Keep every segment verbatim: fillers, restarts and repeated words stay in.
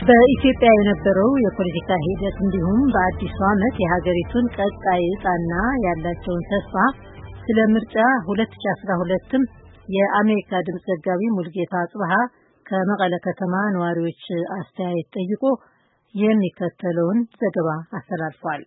በኢትዮጵያ የነበረው የፖለቲካ ሂደት እንዲሁም በአዲሱ ዓመት የሀገሪቱን ቀጣይ ዕጣና ያላቸውን ተስፋ ስለ ምርጫ ሁለት ሺህ አስራ ሁለት የአሜሪካ ድምጽ ዘጋቢ ሙልጌታ ጽብሃ ከመቀለ ከተማ ነዋሪዎች አስተያየት ጠይቆ የሚከተለውን ዘገባ አስተላልፏል።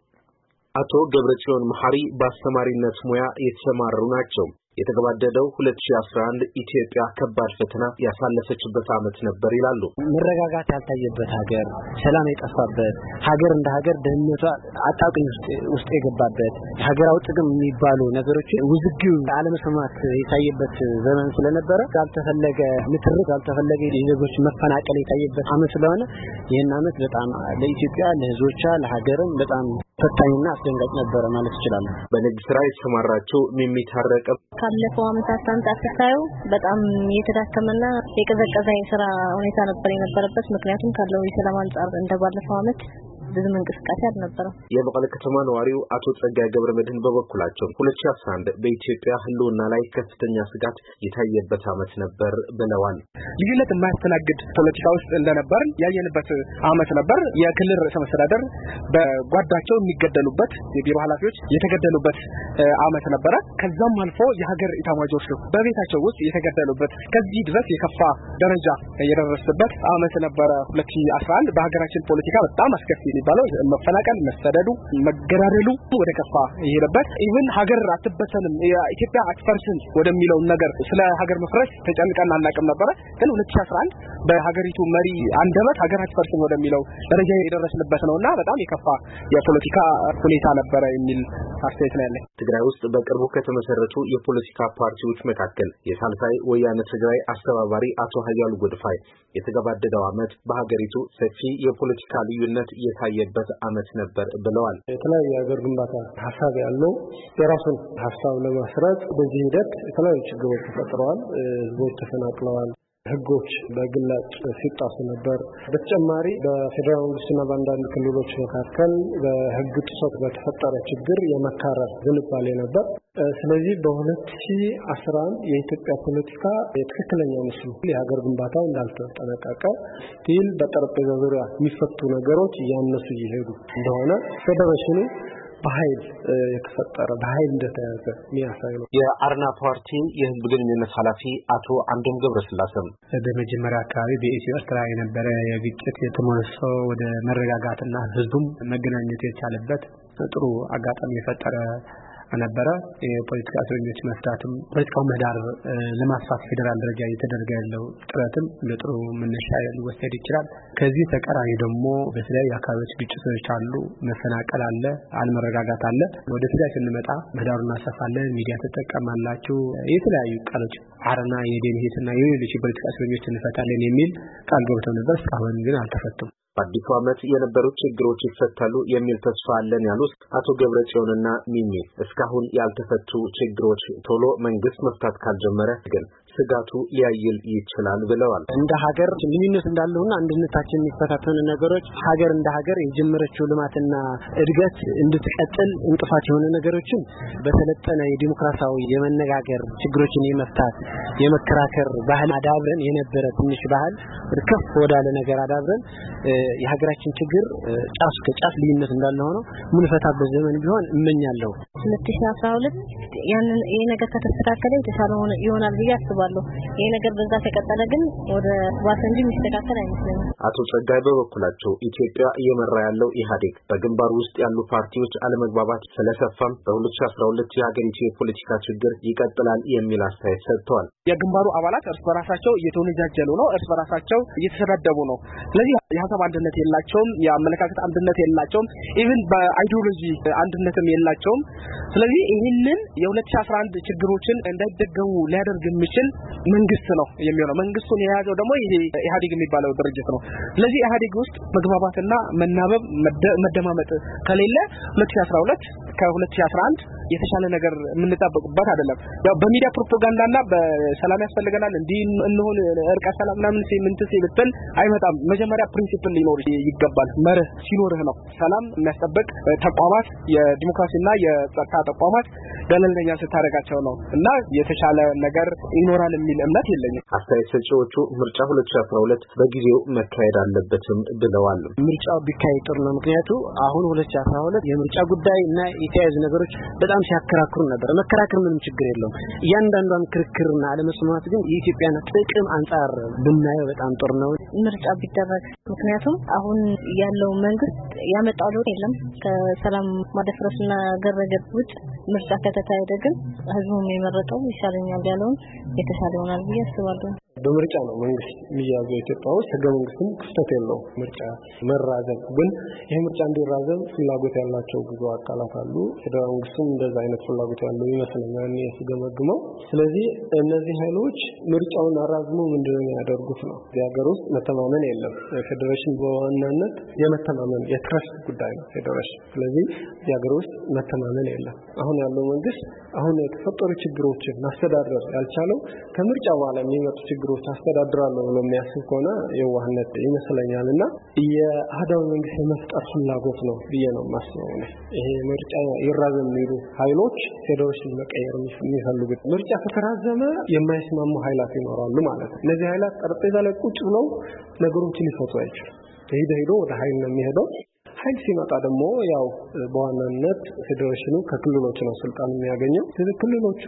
አቶ ገብረጽዮን መሐሪ በአስተማሪነት ሙያ የተሰማሩ ናቸው። የተገባደደው ሁለት ሺህ አስራ አንድ ኢትዮጵያ ከባድ ፈተና ያሳለፈችበት ዓመት ነበር ይላሉ። መረጋጋት ያልታየበት ሀገር፣ ሰላም የጠፋበት ሀገር፣ እንደ ሀገር ደህንነቷ አጣብቂኝ ውስጥ የገባበት ሀገራዊ ጥቅም የሚባሉ ነገሮች ውዝግብ አለመስማማት የታየበት ዘመን ስለነበረ ያልተፈለገ ምትርክ ያልተፈለገ የዜጎች መፈናቀል የታየበት ዓመት ስለሆነ ይህን ዓመት በጣም ለኢትዮጵያ ለህዝቦቿ ለሀገርም በጣም ፈታኝና አስደንጋጭ ነበር ማለት ይችላል። በንግድ ስራ የተሰማራቸው ሚሚ ታረቀ ካለፈው ዓመታት አንፃር ሲታየው በጣም የተዳከመና የቀዘቀዘ የሥራ ሁኔታ ነበር የነበረበት። ምክንያቱም ካለው የሰላም አንፃር እንደባለፈው ዓመት ብዙም እንቅስቃሴ አልነበረም። የመቀለ ከተማ ነዋሪው አቶ ጸጋይ ገብረመድህን በበኩላቸው ሁለት ሺህ አስራ አንድ በኢትዮጵያ ህልውና ላይ ከፍተኛ ስጋት የታየበት ዓመት ነበር ብለዋል። ልዩነት የማያስተናግድ ፖለቲካ ውስጥ እንደነበር ያየንበት ዓመት ነበር። የክልል ርዕሰ መስተዳድር በጓዳቸው የሚገደሉበት፣ የቢሮ ኃላፊዎች የተገደሉበት ዓመት ነበረ። ከዛም አልፎ የሀገር ኢታማጆች በቤታቸው ውስጥ የተገደሉበት፣ ከዚህ ድረስ የከፋ ደረጃ የደረሰበት ዓመት ነበረ ሁለት ሺህ አስራ አንድ። በሀገራችን ፖለቲካ በጣም አስከፊ የሚባለው መፈናቀል፣ መሰደዱ፣ መገዳደሉ ወደ ከፋ የሄደበት ኢቭን ሀገር አትበተንም የኢትዮጵያ አትፈርስም ወደሚለው ነገር ስለ ሀገር መፍረስ ተጨንቀን አናውቅም ነበር። ግን ሁለት ሺህ አስራ አንድ በሀገሪቱ መሪ አንደበት ሀገር አትፈርስም ወደሚለው ደረጃ የደረስንበት ነውና በጣም የከፋ የፖለቲካ ሁኔታ ነበረ የሚል አስተያየት ነው ያለኝ። ትግራይ ውስጥ በቅርቡ ከተመሰረቱ የፖለቲካ ፓርቲዎች መካከል የሳልሳይ ወያነ ትግራይ አስተባባሪ አቶ ሀያሉ ጎድፋይ የተገባደደው ዓመት በሀገሪቱ ሰፊ የፖለቲካ ልዩነት የታየበት ዓመት ነበር ብለዋል። የተለያዩ የሀገር ግንባታ ሀሳብ ያለው የራሱን ሀሳብ ለማስራት በዚህ ሂደት የተለያዩ ችግሮች ተፈጥረዋል። ህዝቦች ተፈናቅለዋል። ህጎች በግላጭ ሲጣሱ ነበር። በተጨማሪ በፌደራል መንግስትና በአንዳንድ ክልሎች መካከል በህግ ጥሰት በተፈጠረ ችግር የመካረር ዝንባሌ ነበር። ስለዚህ በሁለት ሺህ አስራ አንድ የኢትዮጵያ ፖለቲካ የትክክለኛ ምስሉ የሀገር ግንባታው እንዳልተጠናቀቀ ስቲል በጠረጴዛ ዙሪያ የሚፈቱ ነገሮች እያነሱ እየሄዱ እንደሆነ ፌዴሬሽኑ በኃይል የተፈጠረ በኃይል እንደተያዘ የሚያሳይ ነው። የአርና ፓርቲ የህዝብ ግንኙነት ኃላፊ አቶ አንዶም ገብረስላሴም በመጀመሪያ አካባቢ በኢትዮ ኤርትራ የነበረ የግጭት የተመለሰ ወደ መረጋጋትና ህዝቡም መገናኘት የቻለበት ጥሩ አጋጣሚ የፈጠረ ነበረ። የፖለቲካ እስረኞች መፍታትም ፖለቲካው ምህዳር ለማስፋት ፌደራል ደረጃ እየተደረገ ያለው ጥረትም ለጥሩ መነሻ ሊወሰድ ይችላል። ከዚህ ተቃራኒ ደግሞ በተለያዩ አካባቢዎች ግጭቶች አሉ፣ መፈናቀል አለ፣ አለመረጋጋት አለ። ወደ ትግራይ ስንመጣ ምህዳሩን እናሰፋለን፣ ሚዲያ ተጠቀማላችሁ፣ የተለያዩ ቃሎች አረና የደህንነትና የሌሎች የፖለቲካ እስረኞች እንፈታለን የሚል ቃል ገብተው ነበር። እስካሁን ግን አልተፈቱም። በአዲሱ ዓመት የነበሩ ችግሮች ይፈታሉ የሚል ተስፋ አለን ያሉት አቶ ገብረጽዮንና ሚሚ እስካሁን ያልተፈቱ ችግሮች ቶሎ መንግስት መፍታት ካልጀመረ ግን ስጋቱ ሊያይል ይችላል ብለዋል። እንደ ሀገር ልዩነት እንዳለውና አንድነታችን የሚፈታተኑ ነገሮች ሀገር እንደ ሀገር የጀመረችው ልማትና እድገት እንድትቀጥል እንቅፋት የሆነ ነገሮችን በተለጠነ የዲሞክራሲያዊ የመነጋገር ችግሮችን የመፍታት የመከራከር ባህል አዳብረን የነበረ ትንሽ ባህል ከፍ ወዳለ ነገር አዳብረን የሀገራችን ችግር ጫፍ ከጫፍ ልዩነት እንዳለ ሆኖ ምን ፈታበት ዘመን ቢሆን እመኛለሁ። ሁለት ሺህ አስራ ሁለት ያንን ይሄ ነገር ከተስተካከለ የተሻለ ሆነ ይሆናል ብዬ አስባለሁ። ይሄ ነገር በዛ ተቀጠለ ግን ወደ ባሰ እንጂ የሚስተካከል አይመስለኝም። አቶ ጸጋይ በበኩላቸው ኢትዮጵያ እየመራ ያለው ኢህአዴግ በግንባር ውስጥ ያሉ ፓርቲዎች አለመግባባት ስለሰፋም በሁለት ሺህ አስራ ሁለት የሀገሪቱ የፖለቲካ ችግር ይቀጥላል የሚል አስተያየት ሰጥተዋል። የግንባሩ አባላት እርስ በራሳቸው እየተወነጃጀሉ ነው፣ እርስ በራሳቸው እየተሰዳደቡ ነው። ስለዚህ የሀሳብ አንድነት የላቸውም፣ የአመለካከት አንድነት የላቸውም፣ ኢቭን በአይዲዮሎጂ አንድነትም የላቸውም። ስለዚህ ይህንን የሁለት ሺህ አስራ አንድ ችግሮችን እንዳይደገሙ ሊያደርግ የሚችል መንግስት ነው የሚሆነው። መንግስቱን የያዘው ደግሞ ይሄ ኢህአዴግ የሚባለው ድርጅት ነው። ስለዚህ ኢህአዴግ ውስጥ መግባባትና መናበብ መደማመጥ ከሌለ ሁለት ሺህ አስራ ሁለት ከሁለት ሺህ አስራ አንድ የተሻለ ነገር የምንጠብቅበት አይደለም። ያው በሚዲያ ፕሮፓጋንዳና በሰላም ያስፈልገናል እንዲህ እንሆን እርቀ ሰላም ምናምን ሲምንት ሲልጥል አይመጣም። መጀመሪያ ፕሪንሲፕል ሊኖር ይገባል። መርህ ሲኖርህ ነው ሰላም የሚያስጠብቅ ተቋማት የዲሞክራሲና የጸጥታ ተቋማት ገለልተኛ ስታደርጋቸው ነው እና የተሻለ ነገር ይኖራል የሚል እምነት የለኝም። አስተያየት ሰጪዎቹ ምርጫ ሁለት ሺህ አስራ ሁለት በጊዜው መካሄድ አለበትም ብለዋል። ምርጫው ቢካሄድ ጥሩ ነው። ምክንያቱም አሁን ሁለት ሺህ አስራ ሁለት የምርጫ ጉዳይ እና የተያያዙ ነገሮች በጣም ሲያከራክሩ ነበር። መከራከር ምንም ችግር የለውም። እያንዳንዱን ክርክርና አለመስማማት ግን የኢትዮጵያን ጥቅም አንፃር ብናየው በጣም ጥሩ ነው ምርጫ ቢደረግ። ምክንያቱም አሁን ያለው መንግስት ያመጣው ለውጥ የለም ከሰላም ማደፍረስና ገረገብ ውጭ ምርጫ ከተካሄደ ግን ህዝቡም የመረጠው ይሻለኛል ያለውን የተሻለ ይሆናል ብዬ አስባለሁ። በምርጫ ነው መንግስት የሚያዘው። ኢትዮጵያ ውስጥ ህገ መንግስትም ክፍተት የለው ምርጫ መራዘም ግን ይሄ ምርጫ እንዲራዘም ፍላጎት ያላቸው ብዙ አካላት አሉ። ፌደራል መንግስትም እንደዛ አይነት ፍላጎት ያለው ይመስለኛል እኔ ስገመግመው። ስለዚህ እነዚህ ኃይሎች ምርጫውን አራዝሞ ምንድነው ያደርጉት ነው። የሀገር ውስጥ መተማመን የለም። ፌደሬሽን በዋናነት የመተማመን የትረስት ጉዳይ ነው ፌደሬሽን። ስለዚህ የሀገር ውስጥ መተማመን የለም። አሁን ያለው መንግስት አሁን የተፈጠሩ ችግሮችን ማስተዳደር ያልቻለው ከምርጫ በኋላ የሚመጡ ችግሮች አስተዳድራለሁ ብሎ የሚያስብ ከሆነ የዋህነት ይመስለኛልና የአህዳዊ መንግስት የመፍጠር ፍላጎት ነው ብዬ ነው የማስበው። ይሄ ምርጫ ይራዘም የሚሉ ኃይሎች ፌደሬሽን መቀየር የሚፈልጉት ምርጫ ከተራዘመ የማይስማሙ ኃይላት ይኖራሉ ማለት ነው። እነዚህ ኃይላት ጠረጴዛ ላይ ቁጭ ብለው ነገሮችን ሊፈቱ አይችሉም። ሄዶ ሄዶ ወደ ኃይል ነው የሚሄደው። ኃይል ሲመጣ ደግሞ ያው በዋናነት ፌደሬሽኑ ከክልሎች ነው ስልጣን የሚያገኘው። ክልሎቹ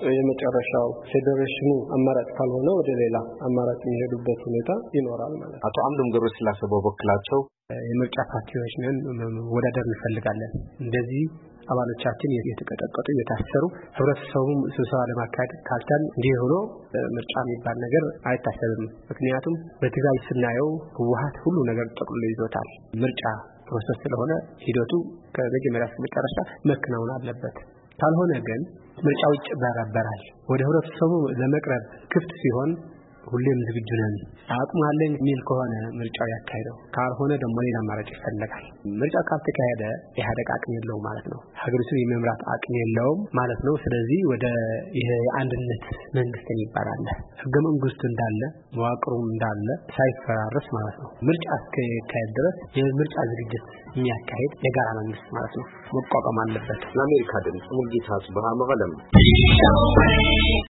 የመጨረሻው ፌደሬሽኑ አማራጭ ካልሆነ ወደ ሌላ አማራጭ የሚሄዱበት ሁኔታ ይኖራል ማለት ነው። አቶ አምዶም ገብረስላሴ በበኩላቸው የምርጫ ፓርቲዎች ነን ወዳደር እንፈልጋለን። እንደዚህ አባሎቻችን የተቀጠቀጡ የታሰሩ ህብረተሰቡም ስብሰባ ለማካሄድ ካልቻል እንዲህ ሆኖ ምርጫ የሚባል ነገር አይታሰብም። ምክንያቱም በትግራይ ስናየው ህወሓት ሁሉ ነገር ጠቅልሎ ይዞታል። ምርጫ ፕሮሰስ ስለሆነ ሂደቱ ከመጀመሪያ እስከ መጨረሻ መከናወን አለበት። ካልሆነ ግን ምርጫው ይጭበረበራል። ወደ ህብረተሰቡ ለመቅረብ ክፍት ሲሆን ሁሌም ዝግጁ ነን አቅሙ አለኝ የሚል ከሆነ ምርጫው ያካሂደው። ካልሆነ ደግሞ ሌላ አማራጭ ይፈልጋል። ምርጫ ካልተካሄደ ኢህአዴግ አቅም የለውም ማለት ነው። ሀገሪቱን የመምራት አቅም የለውም ማለት ነው። ስለዚህ ወደ ይሄ አንድነት መንግስት ይባላል ህገ መንግስቱ እንዳለ መዋቅሩም እንዳለ ሳይፈራረስ ማለት ነው። ምርጫ እስከካሄደ ድረስ የምርጫ ዝግጅት የሚያካሂድ የጋራ መንግስት ማለት ነው መቋቋም አለበት። ለአሜሪካ ድምጽ ሙልጌታ ጽብሃ መቀለም